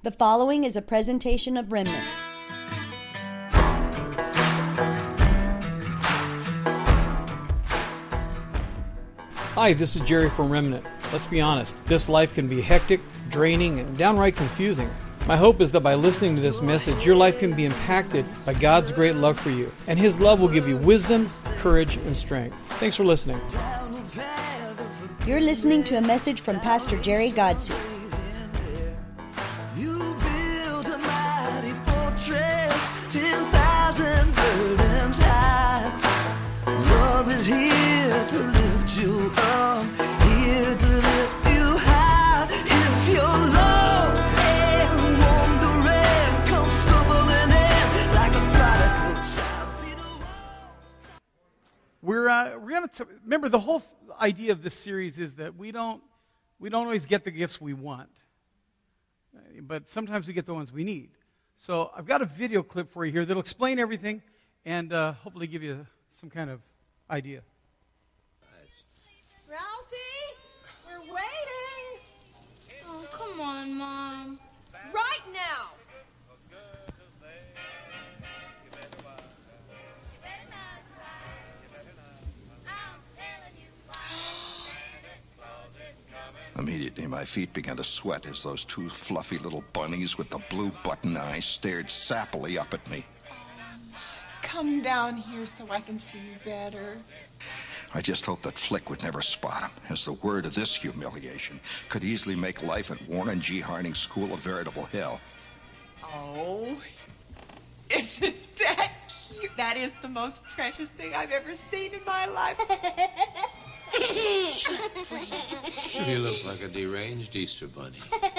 The following is a presentation of Remnant. Hi, this is Jerry from Remnant. Let's be honest, this life can be hectic, draining, and downright confusing. My hope is that by listening to this message, your life can be impacted by God's great love for you, and His love will give you wisdom, courage, and strength. Thanks for listening. You're listening to a message from Pastor Jerry Godse. You built a mighty fortress, 10,000 burdens high. Love is here to lift you up, here to lift you high. If you're lost and wandering, come stumbling in like a prodigal child. See the walls. We're going to remember the whole idea of this series is that we don't always get the gifts we want, but sometimes we get the ones we need. So I've got a video clip for you here that'll explain everything and hopefully give you some kind of idea. Ralphie, we're waiting. Oh, come on, Mom. Right now. Immediately, my feet began to sweat as those two fluffy little bunnies with the blue button eyes stared sappily up at me. Come down here so I can see you better. I just hoped that Flick would never spot him, as the word of this humiliation could easily make life at Warren G. Harding School a veritable hell. Oh, isn't that cute? That is the most precious thing I've ever seen in my life. Sure, he looks like a deranged Easter bunny.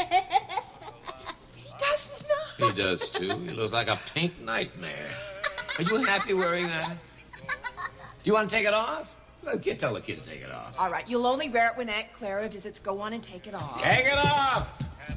He does not. He does, too. He looks like a pink nightmare. Are you happy wearing that? Do you want to take it off? Well, tell the kid to take it off. All right, you'll only wear it when Aunt Clara visits. Go on and take it off. Take it off!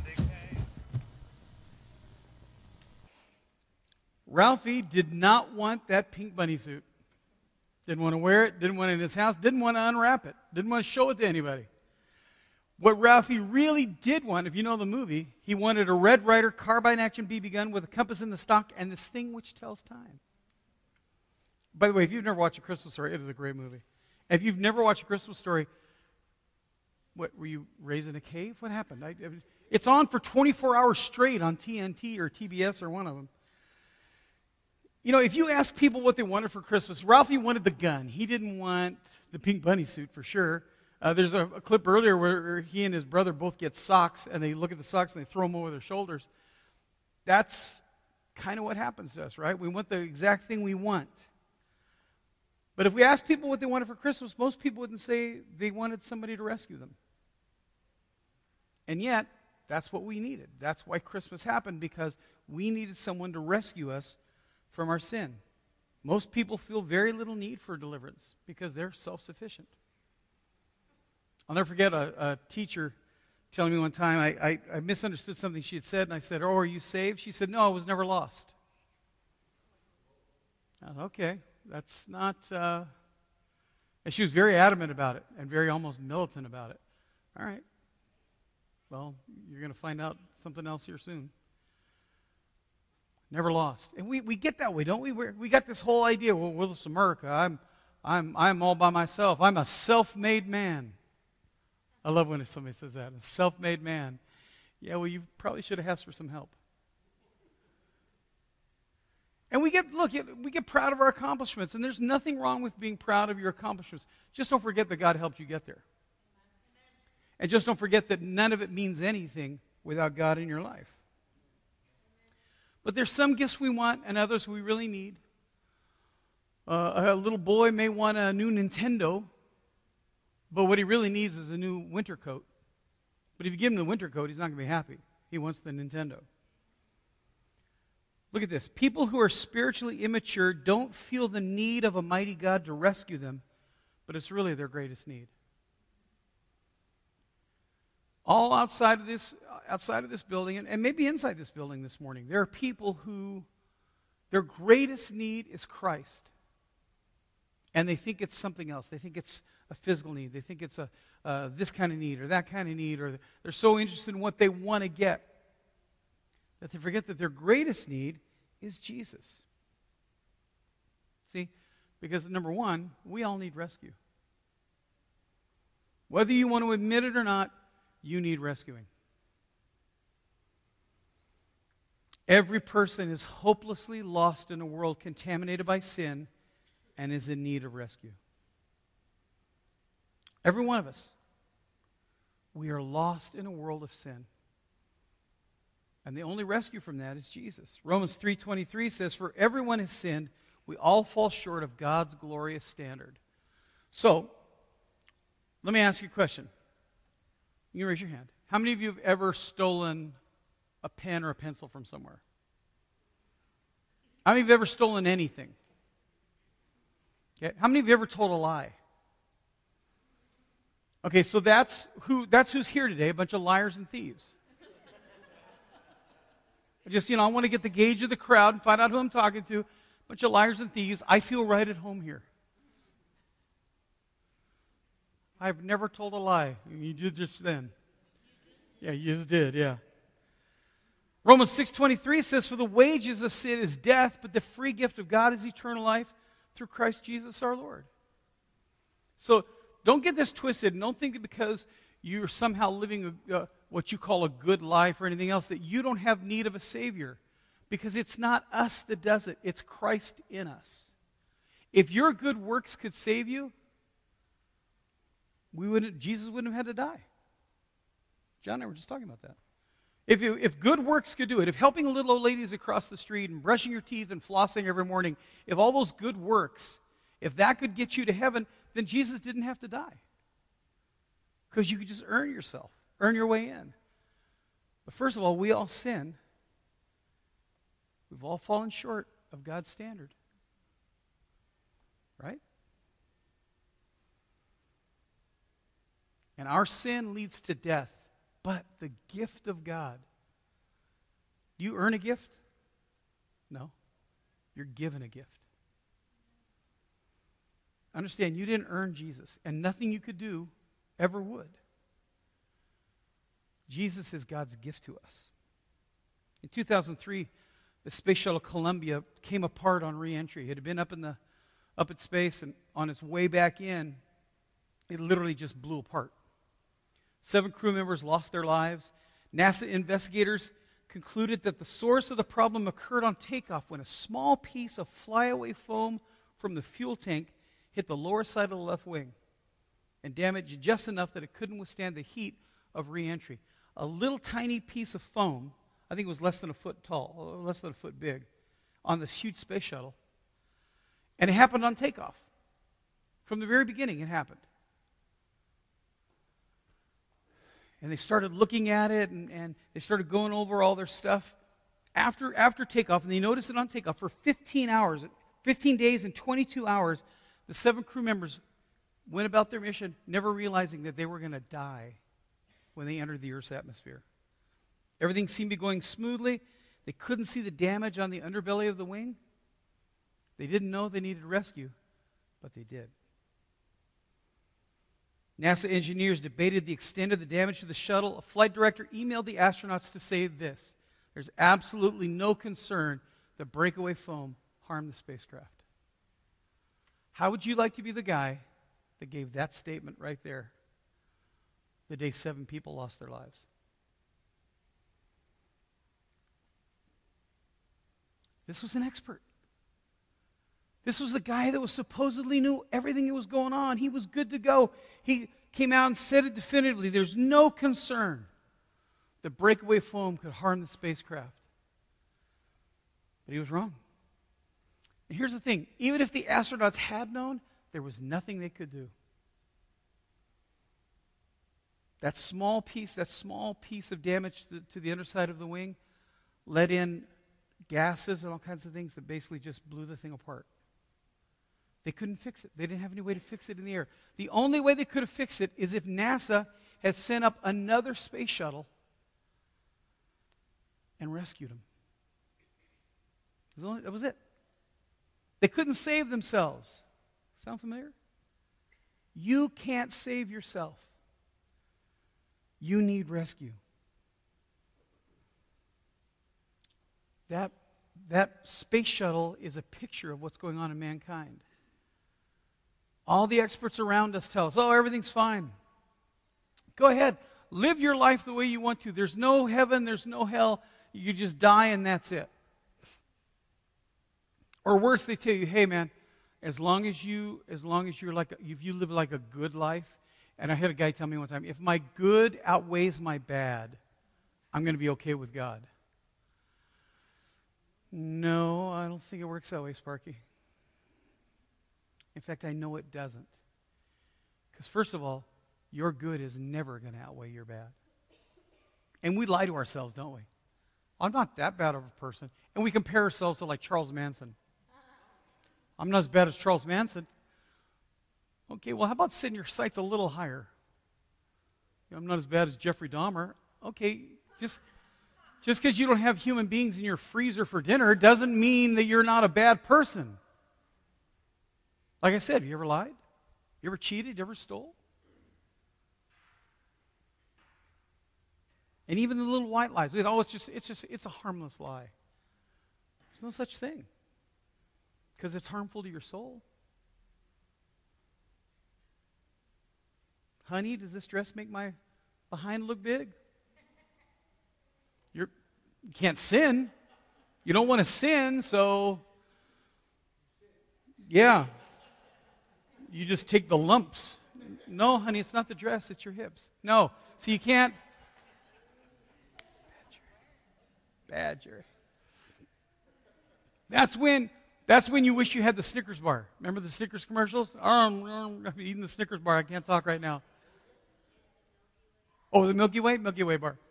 Ralphie did not want that pink bunny suit. Didn't want to wear it, didn't want it in his house, didn't want to unwrap it, didn't want to show it to anybody. What Ralphie really did want, if you know the movie, he wanted a Red Ryder carbine action BB gun with a compass in the stock and this thing which tells time. By the way, if you've never watched A Christmas Story, it is a great movie. If you've never watched A Christmas Story, what, were you raised in a cave? What happened? It's on for 24 hours straight on TNT or TBS or one of them. You know, if you ask people what they wanted for Christmas, Ralphie wanted the gun. He didn't want the pink bunny suit for sure. There's a clip earlier where he and his brother both get socks, and they look at the socks and they throw them over their shoulders. That's kind of what happens to us, right? We want the exact thing we want. But if we ask people what they wanted for Christmas, most people wouldn't say they wanted somebody to rescue them. And yet, that's what we needed. That's why Christmas happened, because we needed someone to rescue us from our sin. Most people feel very little need for deliverance because they're self-sufficient. I'll never forget a teacher telling me one time, I misunderstood something she had said, and I said, "Oh, are you saved?" She said, "No, I was never lost." Okay, that's not... And she was very adamant about it and very almost militant about it. All right. Well, you're going to find out something else here soon. Never lost. And we get that way, don't we? We got this whole idea, well, it's America. I'm all by myself. I'm a self-made man. I love when somebody says that, a self-made man. Yeah, well, you probably should have asked for some help. And we get proud of our accomplishments, and there's nothing wrong with being proud of your accomplishments. Just don't forget that God helped you get there. And just don't forget that none of it means anything without God in your life. But there's some gifts we want and others we really need. A little boy may want a new Nintendo, but what he really needs is a new winter coat. But if you give him the winter coat, he's not going to be happy. He wants the Nintendo. Look at this. People who are spiritually immature don't feel the need of a mighty God to rescue them, but it's really their greatest need. All outside of this building, and maybe inside this building this morning, there are people who their greatest need is Christ. And they think it's something else. They think it's a physical need. They think it's this kind of need or that kind of need, or they're so interested in what they want to get that they forget that their greatest need is Jesus. See, because number one, we all need rescue. Whether you want to admit it or not, you need rescuing. Every person is hopelessly lost in a world contaminated by sin and is in need of rescue. Every one of us. We are lost in a world of sin. And the only rescue from that is Jesus. Romans 3:23 says, "For everyone has sinned, we all fall short of God's glorious standard." So, let me ask you a question. You can raise your hand. How many of you have ever stolen a pen or a pencil from somewhere? How many of you have ever stolen anything? Okay. How many of you have ever told a lie? Okay, so that's who's here today, a bunch of liars and thieves. I want to get the gauge of the crowd and find out who I'm talking to. A bunch of liars and thieves. I feel right at home here. I've never told a lie. You did just then. Yeah, you just did, yeah. Romans 6:23 says, "For the wages of sin is death, but the free gift of God is eternal life through Christ Jesus our Lord." So don't get this twisted, and don't think that because you're somehow living what you call a good life or anything else that you don't have need of a Savior. Because it's not us that does it. It's Christ in us. If your good works could save you, Jesus wouldn't have had to die. John and I were just talking about that. If good works could do it, if helping little old ladies across the street and brushing your teeth and flossing every morning, if all those good works, if that could get you to heaven, then Jesus didn't have to die. Because you could just earn your way in. But first of all, we all sin. We've all fallen short of God's standard. Right? And our sin leads to death. But the gift of God. Do you earn a gift? No. You're given a gift. Understand, you didn't earn Jesus, and nothing you could do ever would. Jesus is God's gift to us. In 2003, the Space Shuttle Columbia came apart on re-entry. It had been up in space, and on its way back in, it literally just blew apart. 7 crew members lost their lives. NASA investigators concluded that the source of the problem occurred on takeoff when a small piece of flyaway foam from the fuel tank hit the lower side of the left wing and damaged just enough that it couldn't withstand the heat of re-entry. A little tiny piece of foam, I think it was less than a foot tall, less than a foot big, on this huge space shuttle. And it happened on takeoff. From the very beginning, it happened. And they started looking at it, and they started going over all their stuff after takeoff. And they noticed it on takeoff for 15 days and 22 hours. The 7 crew members went about their mission, never realizing that they were going to die when they entered the Earth's atmosphere. Everything seemed to be going smoothly. They couldn't see the damage on the underbelly of the wing. They didn't know they needed rescue, but they did. NASA engineers debated the extent of the damage to the shuttle. A flight director emailed the astronauts to say this: "There's absolutely no concern that breakaway foam harmed the spacecraft." How would you like to be the guy that gave that statement right there the day 7 people lost their lives? This was an expert. This was the guy that was supposedly knew everything that was going on. He was good to go. He came out and said it definitively. There's no concern that breakaway foam could harm the spacecraft. But he was wrong. And here's the thing. Even if the astronauts had known, there was nothing they could do. That small piece of damage to the underside of the wing let in gases and all kinds of things that basically just blew the thing apart. They couldn't fix it. They didn't have any way to fix it in the air. The only way they could have fixed it is if NASA had sent up another space shuttle and rescued them. That was it. They couldn't save themselves. Sound familiar? You can't save yourself. You need rescue. that space shuttle is a picture of what's going on in mankind. All the experts around us tell us, oh, everything's fine. Go ahead. Live your life the way you want to. There's no heaven, there's no hell. You just die and that's it. Or worse, they tell you, hey man, as long as you're like, if you live like a good life, and I had a guy tell me one time, if my good outweighs my bad, I'm going to be okay with God. No, I don't think it works that way, Sparky. In fact, I know it doesn't. Because first of all, your good is never going to outweigh your bad. And we lie to ourselves, don't we? I'm not that bad of a person. And we compare ourselves to like Charles Manson. I'm not as bad as Charles Manson. Okay, well, how about setting your sights a little higher? I'm not as bad as Jeffrey Dahmer. Okay, just because you don't have human beings in your freezer for dinner doesn't mean that you're not a bad person. Like I said, have you ever lied? You ever cheated? You ever stole? And even the little white lies. Oh, it's a harmless lie. There's no such thing. Because it's harmful to your soul. Honey, does this dress make my behind look big? You can't sin. You don't want to sin, so yeah. You just take the lumps. No, honey, it's not the dress, it's your hips. No, so you can't. Bad Jerry. That's when you wish you had the Snickers bar. Remember the Snickers commercials? I'm eating the Snickers bar. I can't talk right now. Oh, the Milky Way? Milky Way bar.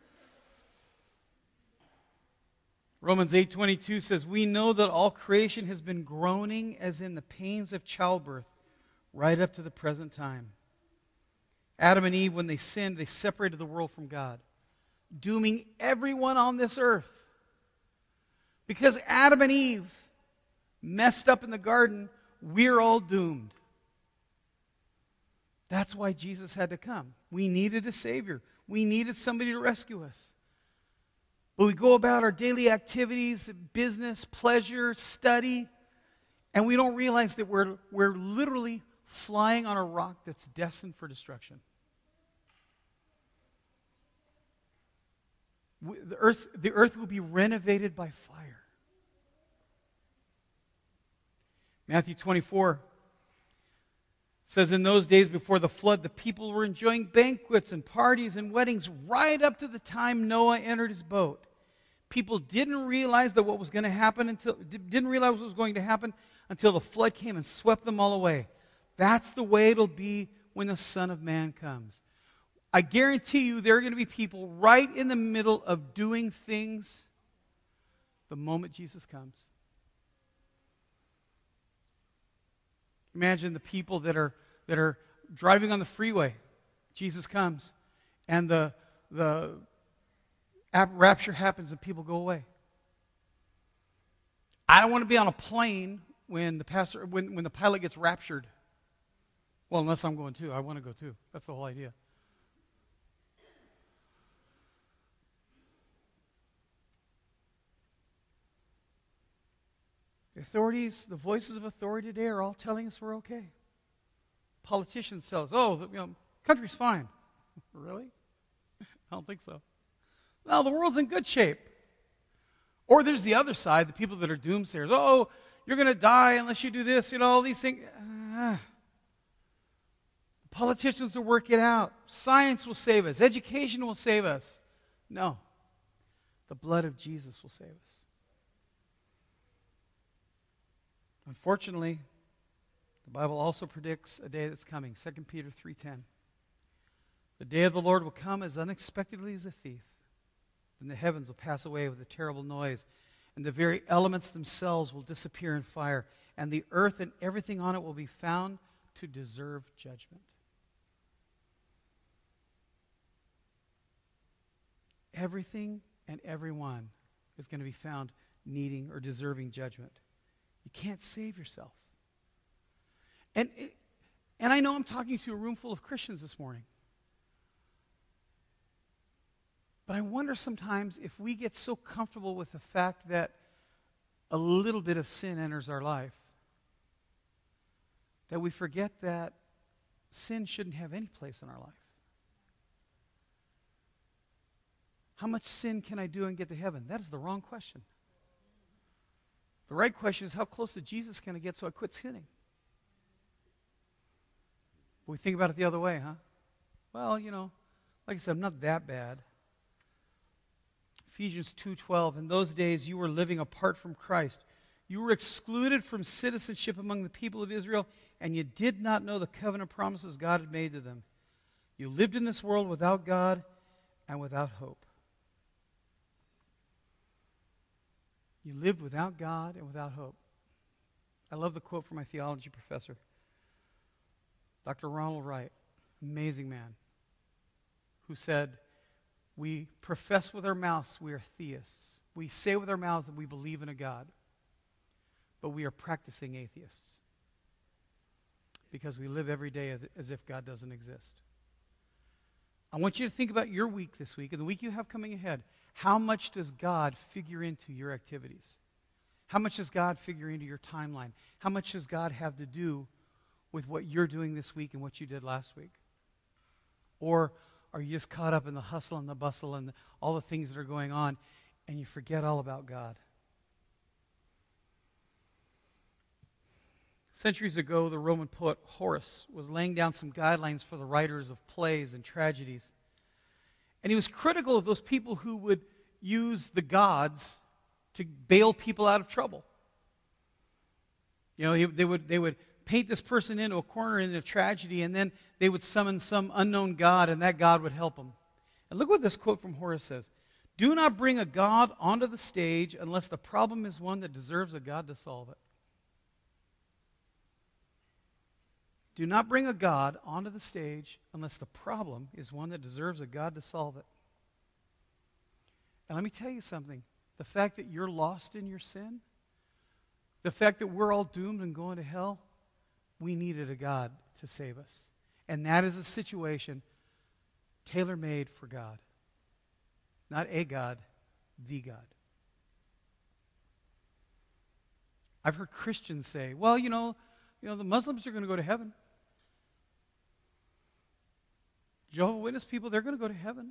Romans 8:22 says, we know that all creation has been groaning as in the pains of childbirth right up to the present time. Adam and Eve, when they sinned, they separated the world from God, dooming everyone on this earth. Because Adam and Eve messed up in the garden, we're all doomed. That's why Jesus had to come. We needed a Savior. We needed somebody to rescue us. But we go about our daily activities, business, pleasure, study, and we don't realize that we're literally flying on a rock that's destined for destruction. The earth will be renovated by fire. Matthew 24 says, in those days before the flood, the people were enjoying banquets and parties and weddings right up to the time Noah entered his boat. People didn't realize what was going to happen until the flood came and swept them all away. That's the way it'll be when the Son of Man comes. I guarantee you there are going to be people right in the middle of doing things the moment Jesus comes. Imagine the people that are driving on the freeway. Jesus comes, and the rapture happens, and people go away. I don't want to be on a plane when the pilot gets raptured. Well, unless I'm going too. I want to go too. That's the whole idea. The authorities, the voices of authority today are all telling us we're okay. Politicians tell us, country's fine. Really? I don't think so. No, the world's in good shape. Or there's the other side, the people that are doomsayers. Oh, you're going to die unless you do this, all these things. Politicians will work it out. Science will save us. Education will save us. No. The blood of Jesus will save us. Unfortunately, the Bible also predicts a day that's coming, 2 Peter 3:10. The day of the Lord will come as unexpectedly as a thief, and the heavens will pass away with a terrible noise, and the very elements themselves will disappear in fire, and the earth and everything on it will be found to deserve judgment. Everything and everyone is going to be found needing or deserving judgment. You can't save yourself. And I know I'm talking to a room full of Christians this morning. But I wonder sometimes if we get so comfortable with the fact that a little bit of sin enters our life, that we forget that sin shouldn't have any place in our life. How much sin can I do and get to heaven? That is the wrong question. The right question is, how close to Jesus can I get so I quit sinning? We think about it the other way, huh? Well, like I said, I'm not that bad. Ephesians 2:12, in those days you were living apart from Christ. You were excluded from citizenship among the people of Israel, and you did not know the covenant promises God had made to them. You lived in this world without God and without hope. You lived without God and without hope. I love the quote from my theology professor, Dr. Ronald Wright, amazing man, who said, we profess with our mouths we are theists. We say with our mouths that we believe in a God, but we are practicing atheists because we live every day as if God doesn't exist. I want you to think about your week this week and the week you have coming ahead. How much does God figure into your activities? How much does God figure into your timeline? How much does God have to do with what you're doing this week and what you did last week? Or are you just caught up in the hustle and the bustle and all the things that are going on, and you forget all about God? Centuries ago, the Roman poet Horace was laying down some guidelines for the writers of plays and tragedies. And he was critical of those people who would use the gods to bail people out of trouble. They would paint this person into a corner in a tragedy, and then they would summon some unknown god, and that god would help them. And look what this quote from Horace says. Do not bring a god onto the stage unless the problem is one that deserves a god to solve it. Do not bring a god onto the stage unless the problem is one that deserves a god to solve it. And let me tell you something. The fact that you're lost in your sin, the fact that we're all doomed and going to hell, we needed a God to save us. And that is a situation tailor-made for God. Not a God, the God. I've heard Christians say, well, the Muslims are going to go to heaven. Jehovah's Witness people, they're going to go to heaven.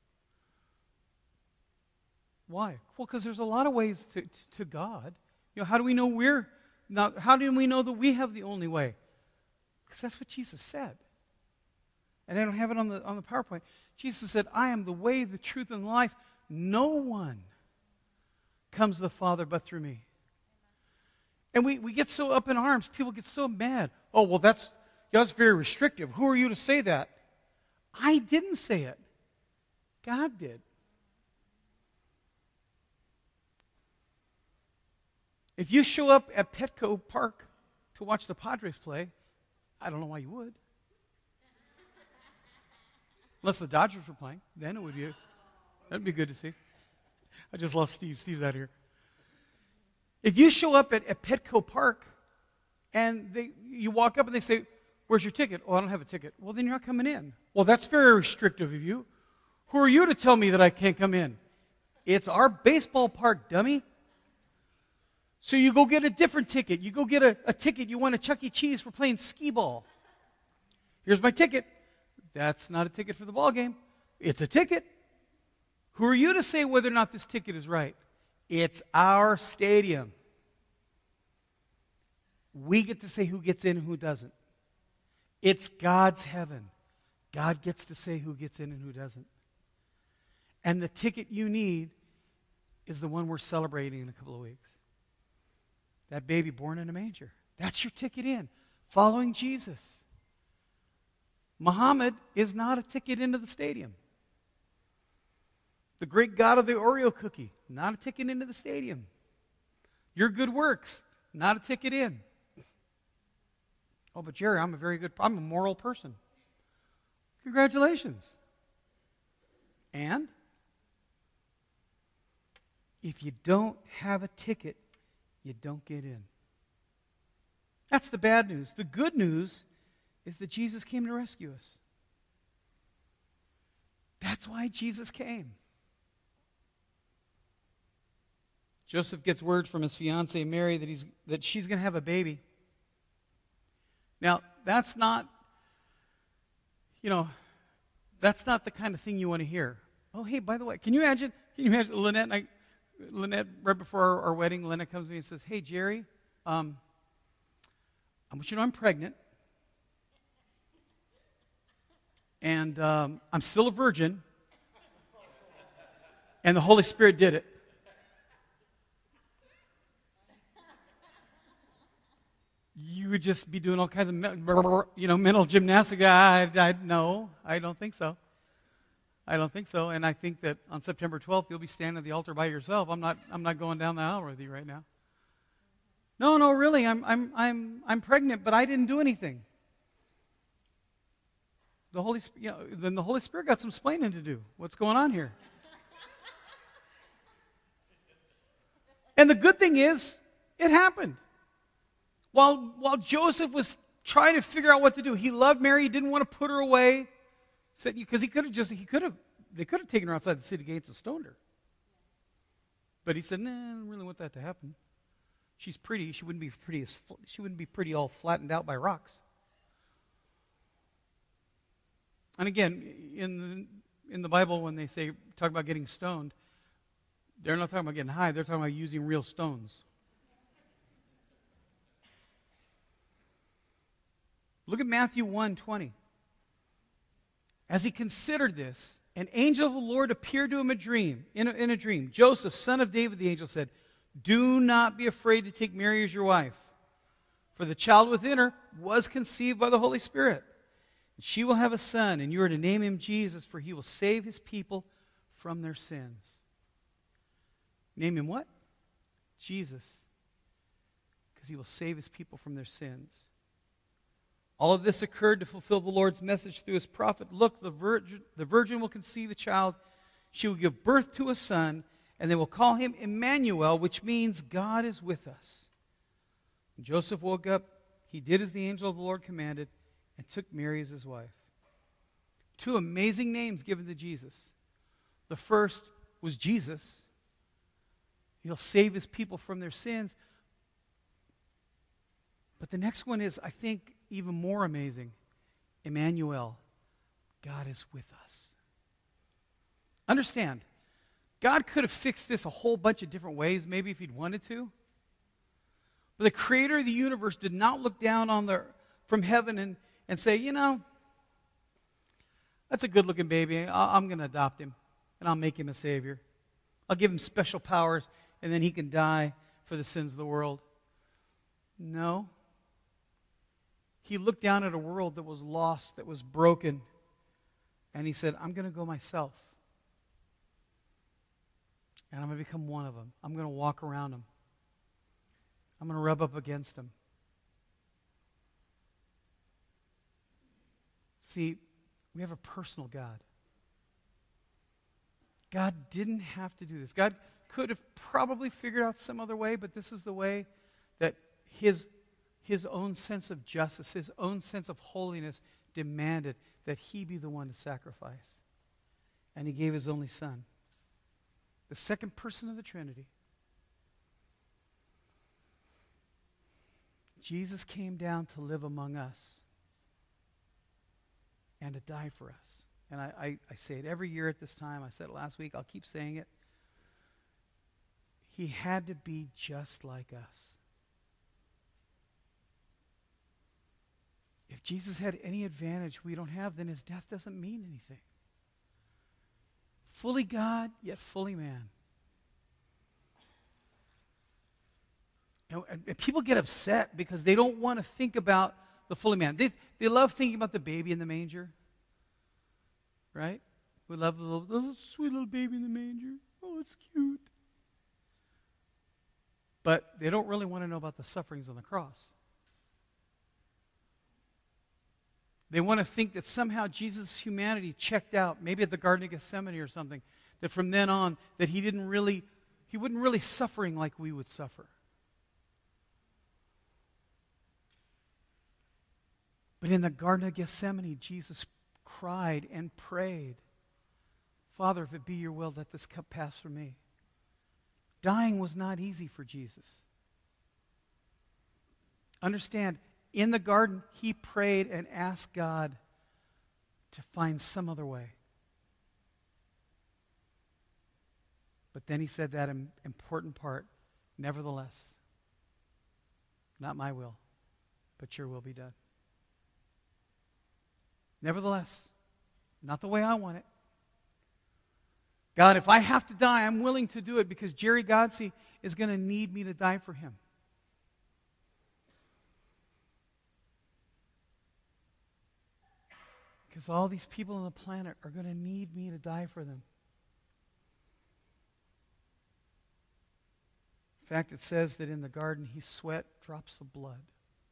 Why? Well, because there's a lot of ways to God. How do we know how do we know that we have the only way? Because that's what Jesus said. And I don't have it on the PowerPoint. Jesus said, I am the way, the truth, and the life. No one comes to the Father but through me. And we get so up in arms. People get so mad. Oh, well, that's very restrictive. Who are you to say that? I didn't say it. God did. If you show up at Petco Park to watch the Padres play, I don't know why you would. Unless the Dodgers were playing, then it would be. That'd be good to see. I just lost Steve. Steve's out here. If you show up at Petco Park and you walk up and they say, where's your ticket? Oh, I don't have a ticket. Well, then you're not coming in. Well, that's very restrictive of you. Who are you to tell me that I can't come in? It's our baseball park, dummy. So you go get a different ticket. You go get a ticket. You want a Chuck E. Cheese for playing skee ball. Here's my ticket. That's not a ticket for the ball game. It's a ticket. Who are you to say whether or not this ticket is right? It's our stadium. We get to say who gets in and who doesn't. It's God's heaven. God gets to say who gets in and who doesn't. And the ticket you need is the one we're celebrating in a couple of weeks. That baby born in a manger. That's your ticket in. Following Jesus. Muhammad is not a ticket into the stadium. The great God of the Oreo cookie, not a ticket into the stadium. Your good works, not a ticket in. Oh, but Jerry, I'm a moral person. Congratulations. And if you don't have a ticket, you don't get in. That's the bad news. The good news is that Jesus came to rescue us. That's why Jesus came. Joseph gets word from his fiancée Mary that she's going to have a baby. Now, that's not the kind of thing you want to hear. Oh, hey, by the way, can you imagine Lynette, right before our wedding, Lynette comes to me and says, "Hey, Jerry, I want you to know I'm pregnant. And I'm still a virgin. And the Holy Spirit did it." You would just be doing all kinds of mental gymnastics. No, I don't think so. I don't think so. And I think that on September 12th, you'll be standing at the altar by yourself. I'm not going down the aisle with you right now. No, really, I'm pregnant, but I didn't do anything. Then the Holy Spirit got some explaining to do. What's going on here? And the good thing is, it happened. While Joseph was trying to figure out what to do, he loved Mary. He didn't want to put her away, because they could have taken her outside the city gates and stoned her. But he said, "Nah, I don't really want that to happen. She's pretty. She wouldn't be pretty all flattened out by rocks." And again, in the Bible, when they talk about getting stoned, they're not talking about getting high. They're talking about using real stones. Look at Matthew 1:20. As he considered this, an angel of the Lord appeared to him in a dream. "Joseph, son of David," the angel said, "do not be afraid to take Mary as your wife, for the child within her was conceived by the Holy Spirit. And she will have a son, and you are to name him Jesus, for he will save his people from their sins." Name him what? Jesus. Because he will save his people from their sins. All of this occurred to fulfill the Lord's message through his prophet. "Look, the virgin will conceive a child. She will give birth to a son, and they will call him Emmanuel," which means God is with us. When Joseph woke up, he did as the angel of the Lord commanded and took Mary as his wife. Two amazing names given to Jesus. The first was Jesus. He'll save his people from their sins. But the next one is, I think, even more amazing. Emmanuel. God is with us. Understand, God could have fixed this a whole bunch of different ways, maybe if he'd wanted to. But the creator of the universe did not look down from heaven and say, "That's a good-looking baby. I'm going to adopt him, and I'll make him a savior. I'll give him special powers, and then he can die for the sins of the world." No. He looked down at a world that was lost, that was broken, and he said, "I'm going to go myself. And I'm going to become one of them. I'm going to walk around them. I'm going to rub up against them." See, we have a personal God. God didn't have to do this. God could have probably figured out some other way, but this is the way that his own sense of justice, his own sense of holiness demanded that he be the one to sacrifice. And he gave his only son, the second person of the Trinity. Jesus came down to live among us and to die for us. And I say it every year at this time. I said it last week. I'll keep saying it. He had to be just like us. If Jesus had any advantage we don't have, then his death doesn't mean anything. Fully God, yet fully man. And people get upset because they don't want to think about the fully man. They love thinking about the baby in the manger. Right? We love the little sweet little baby in the manger. Oh, it's cute. But they don't really want to know about the sufferings on the cross. They want to think that somehow Jesus' humanity checked out, maybe at the Garden of Gethsemane or something, that from then on, that he wasn't really suffering like we would suffer. But in the Garden of Gethsemane, Jesus cried and prayed, "Father, if it be your will, let this cup pass from me. Dying was not easy for Jesus. Understand, in the garden, he prayed and asked God to find some other way. But then he said that important part, nevertheless, not my will, but your will be done. Nevertheless, not the way I want it. God, if I have to die, I'm willing to do it because Jerry Godsey is going to need me to die for him. Because all these people on the planet are going to need me to die for them. In fact, it says that in the garden he sweat drops of blood.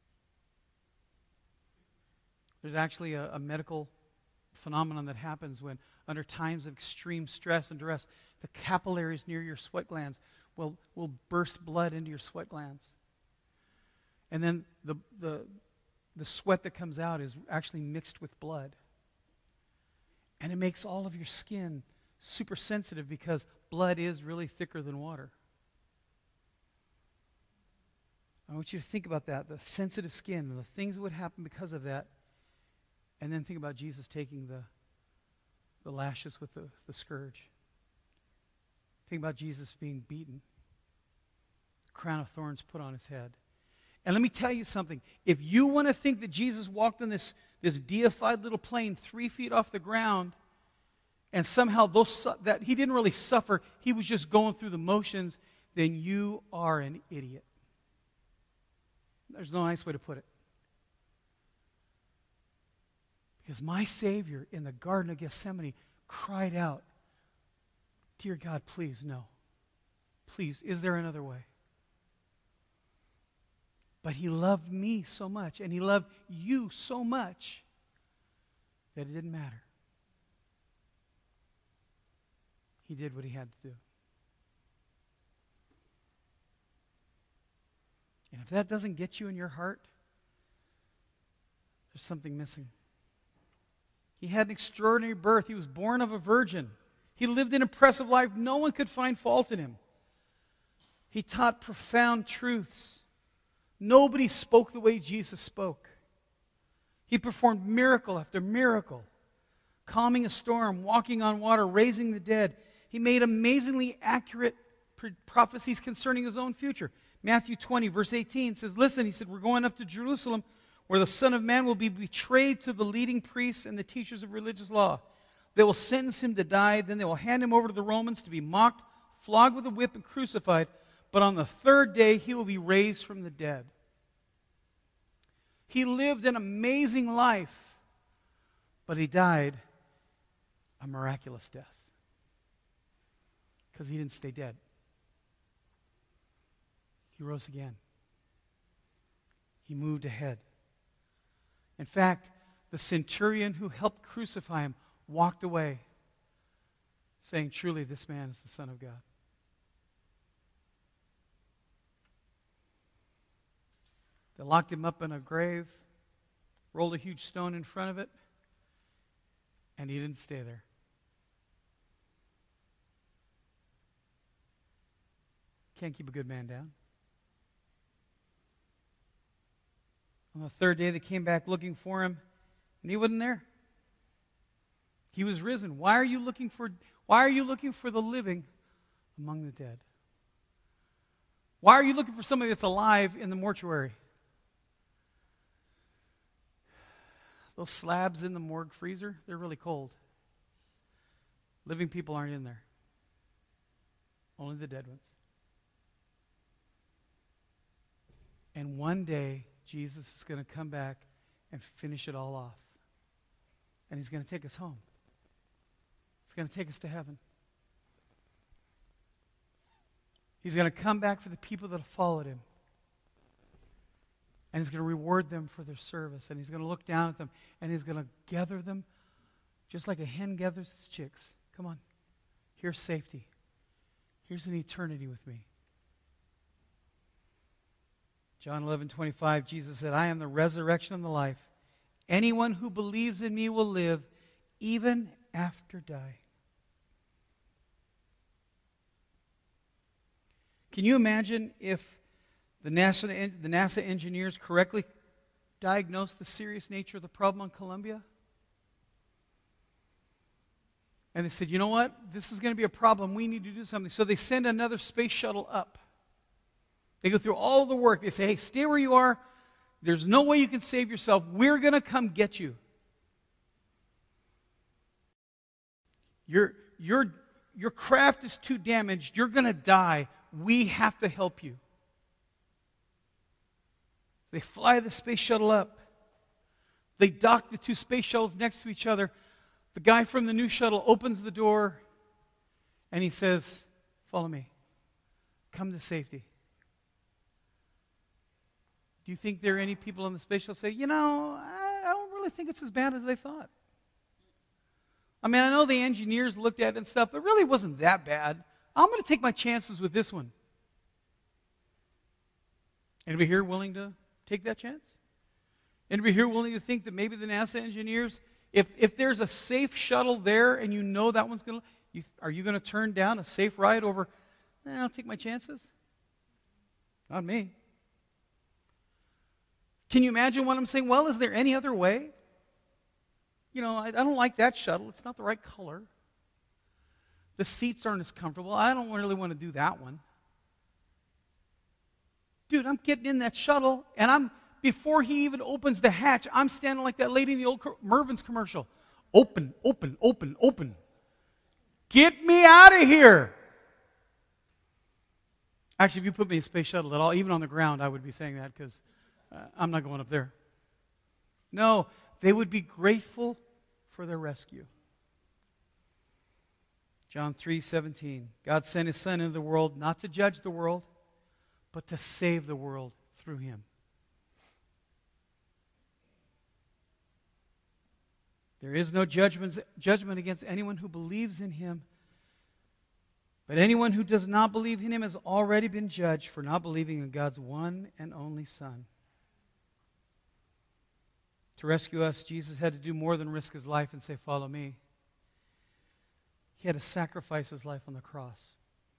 There's actually a medical phenomenon that happens when, under times of extreme stress and duress, the capillaries near your sweat glands will burst blood into your sweat glands. And then the sweat that comes out is actually mixed with blood. And it makes all of your skin super sensitive because blood is really thicker than water. I want you to think about that, the sensitive skin and the things that would happen because of that. And then think about Jesus taking the lashes with the scourge. Think about Jesus being beaten, crown of thorns put on his head. And let me tell you something. If you want to think that Jesus walked on this deified little plane 3 feet off the ground, and somehow that he didn't really suffer, he was just going through the motions, then you are an idiot. There's no nice way to put it. Because my Savior in the Garden of Gethsemane cried out, "Dear God, please, no. Please, is there another way?" But he loved me so much, and he loved you so much, that it didn't matter. He did what he had to do. And if that doesn't get you in your heart, there's something missing. He had an extraordinary birth. He was born of a virgin. He lived an impressive life. No one could find fault in him. He taught profound truths. Nobody spoke the way Jesus spoke. He performed miracle after miracle, calming a storm, walking on water, raising the dead. He made amazingly accurate prophecies concerning his own future. Matthew 20, verse 18 says, listen, he said, we're going up to Jerusalem where the Son of Man will be betrayed to the leading priests and the teachers of religious law. They will sentence him to die, then they will hand him over to the Romans to be mocked, flogged with a whip, and crucified. But on the third day, he will be raised from the dead. He lived an amazing life, but he died a miraculous death because he didn't stay dead. He rose again. He moved ahead. In fact, the centurion who helped crucify him walked away, saying, truly, this man is the Son of God. They locked him up in a grave, rolled a huge stone in front of it, and he didn't stay there. Can't keep a good man down. On the third day, they came back looking for him, and he wasn't there. He was risen. Why are you looking for the living among the dead? Why are you looking for somebody that's alive in the mortuary? Those slabs in the morgue freezer, they're really cold. Living people aren't in there. Only the dead ones. And one day, Jesus is going to come back and finish it all off. And he's going to take us home. He's going to take us to heaven. He's going to come back for the people that have followed him. And he's going to reward them for their service. And he's going to look down at them. And he's going to gather them just like a hen gathers its chicks. Come on. Here's safety. Here's an eternity with me. John 11:25, Jesus said, I am the resurrection and the life. Anyone who believes in me will live even after dying. Can you imagine if the NASA engineers correctly diagnosed the serious nature of the problem on Columbia? And they said, you know what? This is going to be a problem. We need to do something. So they send another space shuttle up. They go through all the work. They say, hey, stay where you are. There's no way you can save yourself. We're going to come get you. Your craft is too damaged. You're going to die. We have to help you. They fly the space shuttle up. They dock the two space shuttles next to each other. The guy from the new shuttle opens the door and he says, follow me. Come to safety. Do you think there are any people on the space shuttle say, I don't really think it's as bad as they thought? I mean, I know the engineers looked at it and stuff, but it really wasn't that bad. I'm going to take my chances with this one. Anybody here willing to take that chance? Anybody here willing to think that maybe the NASA engineers, if there's a safe shuttle there and you know that one's going to, are you going to turn down a safe ride over, I'll take my chances? Not me. Can you imagine what I'm saying? Well, is there any other way? I don't like that shuttle. It's not the right color. The seats aren't as comfortable. I don't really want to do that one. Dude, I'm getting in that shuttle, and before he even opens the hatch, I'm standing like that lady in the old Mervyn's commercial. Open, open, open, open. Get me out of here. Actually, if you put me in a space shuttle at all, even on the ground, I would be saying that because I'm not going up there. No, they would be grateful for their rescue. John 3:17. God sent His Son into the world not to judge the world, but to save the world through Him. There is no judgment against anyone who believes in Him, but anyone who does not believe in Him has already been judged for not believing in God's one and only Son. To rescue us, Jesus had to do more than risk His life and say, follow me. He had to sacrifice His life on the cross.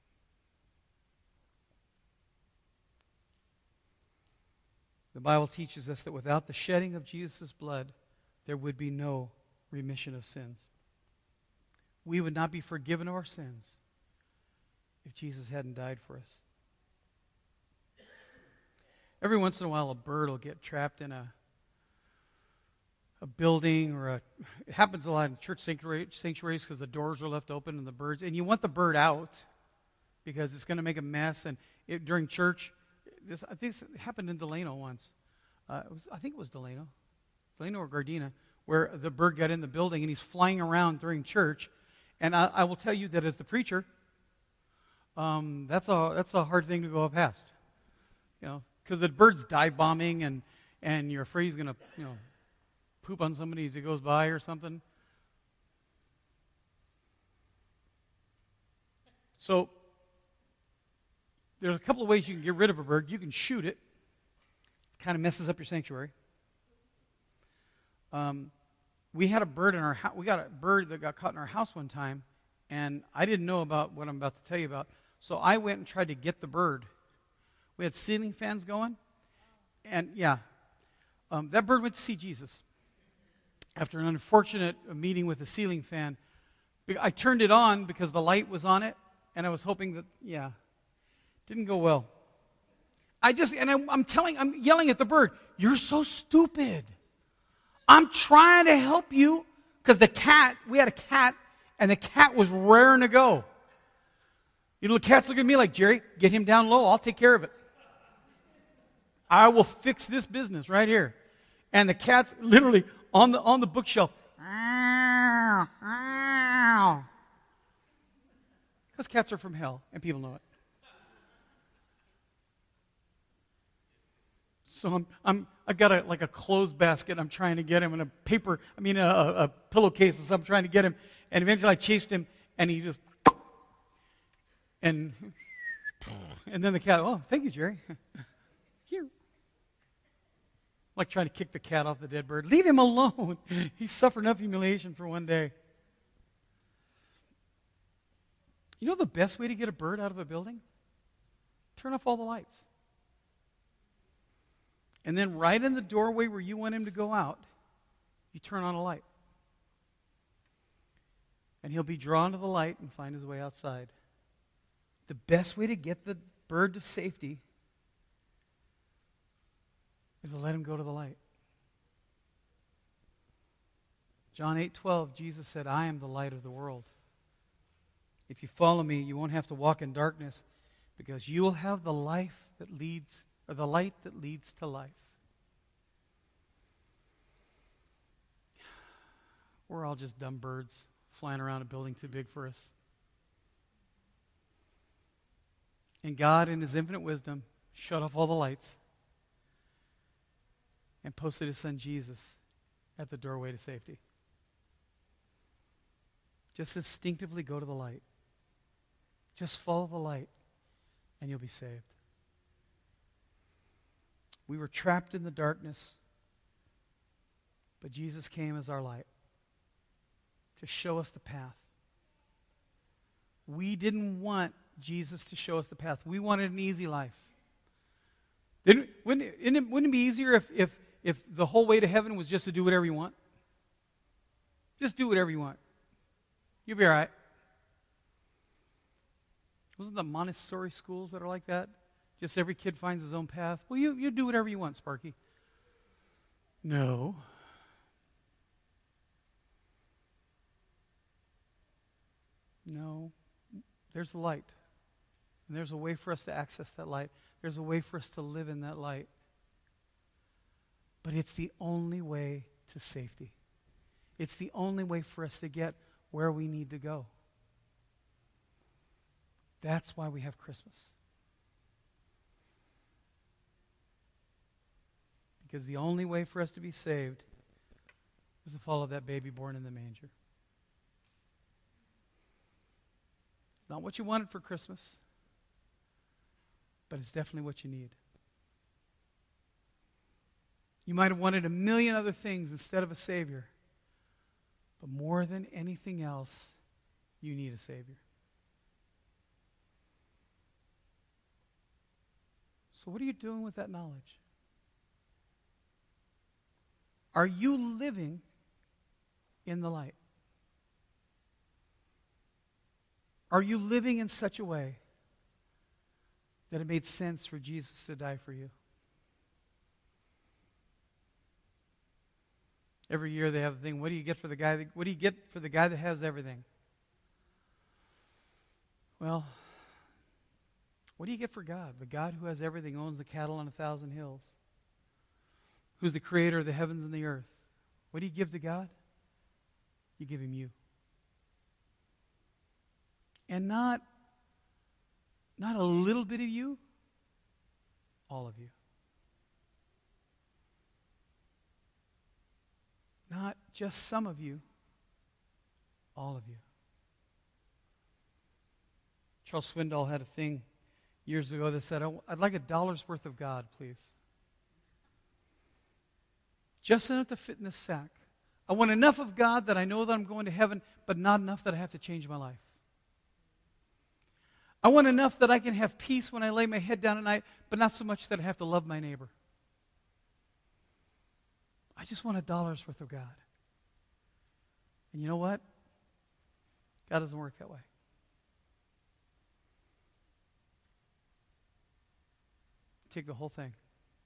The Bible teaches us that without the shedding of Jesus' blood, there would be no remission of sins. We would not be forgiven of our sins if Jesus hadn't died for us. Every once in a while, a bird will get trapped in a building, or it happens a lot in church sanctuaries because the doors are left open and the birds, and you want the bird out because it's going to make a mess. And during church, I think this happened in Delano once. I think it was Delano or Gardena, where the bird got in the building and he's flying around during church. And I will tell you that as the preacher, that's a hard thing to go past, because the bird's dive bombing and you're afraid he's going to, poop on somebody as he goes by or something. So there's a couple of ways you can get rid of a bird. You can shoot it. It kind of messes up your sanctuary. We had a bird in our house. We got a bird that got caught in our house one time, and I didn't know about what I'm about to tell you about. So I went and tried to get the bird. We had ceiling fans going, and that bird went to see Jesus. After an unfortunate meeting with a ceiling fan, I turned it on because the light was on it, and I was hoping that, didn't go well. I'm yelling at the bird, you're so stupid. I'm trying to help you, because we had a cat, and the cat was raring to go. You little cats look at me like, Jerry, get him down low, I'll take care of it. I will fix this business right here. And the cat's literally on the bookshelf. Because cats are from hell, and people know it. So I got a clothes basket. I'm trying to get him, and a pillowcase, and I'm trying to get him. And eventually I chased him, and he just, and then the cat, oh, thank you, Jerry. Here. Like trying to kick the cat off the dead bird. Leave him alone. He's suffered enough humiliation for one day. You know the best way to get a bird out of a building? Turn off all the lights. And then right in the doorway where you want him to go out, you turn on a light. And he'll be drawn to the light and find his way outside. The best way to get the bird to safety is to let him go to the light. John 8:12, Jesus said, I am the light of the world. If you follow me, you won't have to walk in darkness, because you will have the life that leads, or the light that leads to life. We're all just dumb birds flying around a building too big for us. And God, in his infinite wisdom, shut off all the lights and posted his son Jesus at the doorway to safety. Just instinctively go to the light. Just follow the light, and you'll be saved. We were trapped in the darkness, but Jesus came as our light to show us the path. We didn't want Jesus to show us the path. We wanted an easy life. Wouldn't it be easier if the whole way to heaven was just to do whatever you want? Just do whatever you want. You'll be all right. Wasn't the Montessori schools that are like that? Just every kid finds his own path. Well, you do whatever you want, Sparky. No. No. There's a light. And there's a way for us to access that light. There's a way for us to live in that light. But it's the only way to safety. It's the only way for us to get where we need to go. That's why we have Christmas. Because the only way for us to be saved is to follow that baby born in the manger. It's not what you wanted for Christmas, but it's definitely what you need. You might have wanted a million other things instead of a Savior, but more than anything else, you need a Savior. So what are you doing with that knowledge? Are you living in the light? Are you living in such a way that it made sense for Jesus to die for you? Every year they have a thing, what do you get for the guy that has everything? Well, what do you get for God? The God who has everything, owns the cattle on 1,000 hills, who's the creator of the heavens and the earth. What do you give to God? You give him you. And not a little bit of you, all of you. Not just some of you, all of you. Charles Swindoll had a thing years ago that said, I'd like $1 worth of God, please. Just enough to fit in this sack. I want enough of God that I know that I'm going to heaven, but not enough that I have to change my life. I want enough that I can have peace when I lay my head down at night, but not so much that I have to love my neighbor. I just want $1 worth of God. And you know what? God doesn't work that way. Take the whole thing.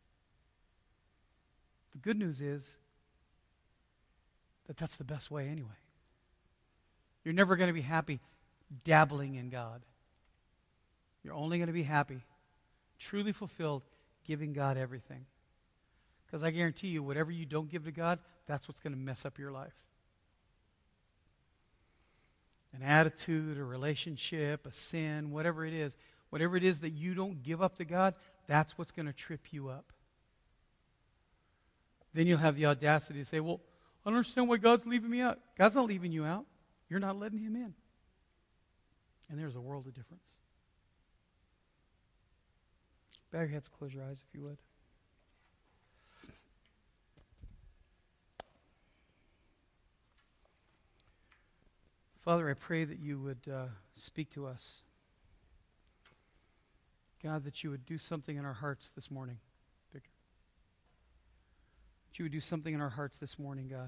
The good news is that that's the best way anyway. You're never going to be happy dabbling in God. You're only going to be happy, truly fulfilled, giving God everything. Because I guarantee you, whatever you don't give to God, that's what's going to mess up your life. An attitude, a relationship, a sin, whatever it is that you don't give up to God, that's what's going to trip you up. Then you'll have the audacity to say, well, I don't understand why God's leaving me out. God's not leaving you out. You're not letting him in. And there's a world of difference. Bow your heads, close your eyes if you would. Father, I pray that you would speak to us. God, that you would do something in our hearts this morning, Victor. That you would do something in our hearts this morning, God.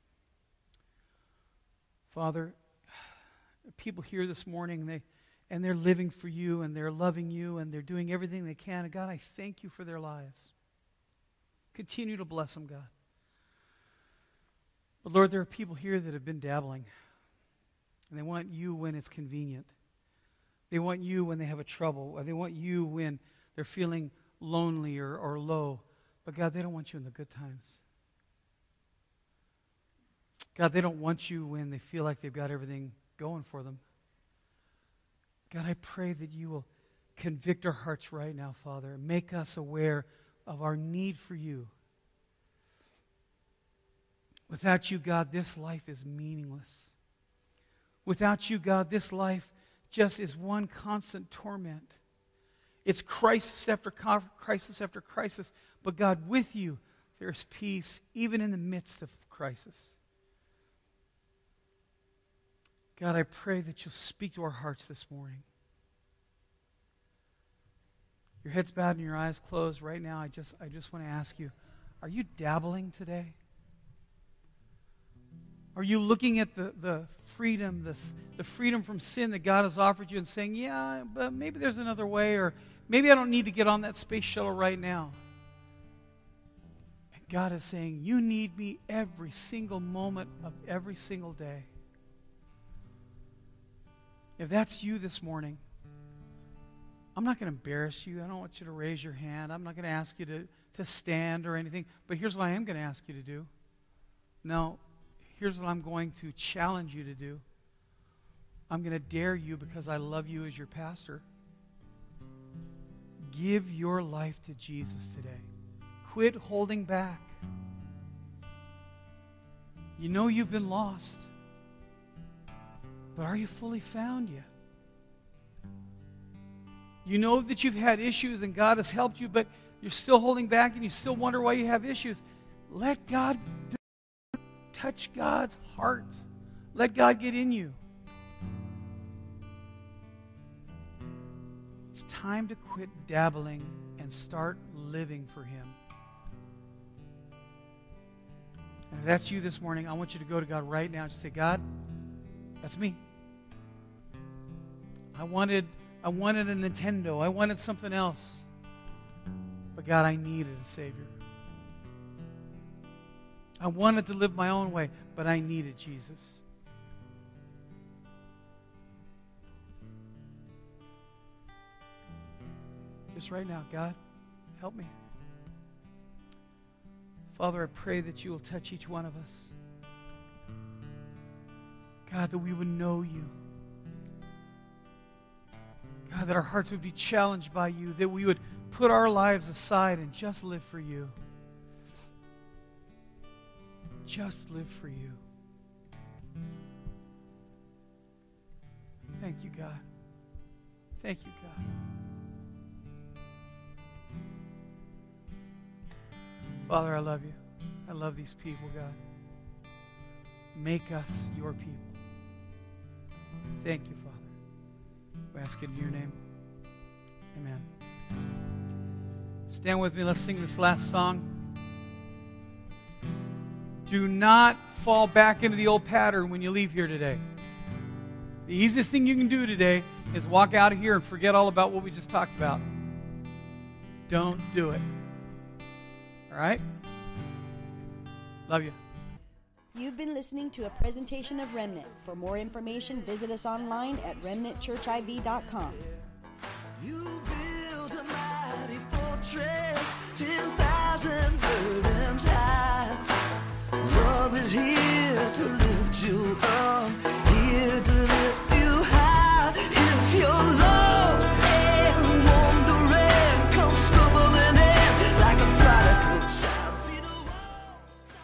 Father, people here this morning, they're living for you, and they're loving you, and they're doing everything they can. And God, I thank you for their lives. Continue to bless them, God. But Lord, there are people here that have been dabbling, and they want you when it's convenient. They want you when they have a trouble, or they want you when they're feeling lonely or low. But God, they don't want you in the good times. God, they don't want you when they feel like they've got everything going for them. God, I pray that you will convict our hearts right now, Father, and make us aware of our need for you. Without you, God, this life is meaningless. Without you, God, this life just is one constant torment. It's crisis after crisis after crisis. But God, with you, there's peace even in the midst of crisis. God, I pray that you'll speak to our hearts this morning. Your head's bowed and your eyes closed right now. I just want to ask you, are you dabbling today? Are you looking at the freedom, the freedom from sin that God has offered you and saying, yeah, but maybe there's another way, or maybe I don't need to get on that space shuttle right now? And God is saying, you need me every single moment of every single day. If that's you this morning, I'm not going to embarrass you. I don't want you to raise your hand. I'm not going to ask you to stand or anything. But here's what I am going to ask you to do. No, here's what I'm going to challenge you to do. I'm going to dare you, because I love you as your pastor. Give your life to Jesus today. Quit holding back. You know you've been lost, but are you fully found yet? You know that you've had issues and God has helped you, but you're still holding back and you still wonder why you have issues. Let God touch God's heart. Let God get in you. It's time to quit dabbling and start living for Him. And if that's you this morning, I want you to go to God right now and just say, God, that's me. I wanted a Nintendo. I wanted something else. But God, I needed a Savior. I wanted to live my own way, but I needed Jesus. Just right now, God, help me. Father, I pray that you will touch each one of us. God, that we would know you. God, that our hearts would be challenged by you, that we would put our lives aside and just live for you. Just live for you. Thank you, God. Thank you, God. Father, I love you. I love these people, God. Make us your people. Thank you, Father. We ask it in your name. Amen. Stand with me. Let's sing this last song. Do not fall back into the old pattern when you leave here today. The easiest thing you can do today is walk out of here and forget all about what we just talked about. Don't do it. All right? Love you. You've been listening to a presentation of Remnant. For more information, visit us online at remnantchurchiv.com. You build a mighty fortress.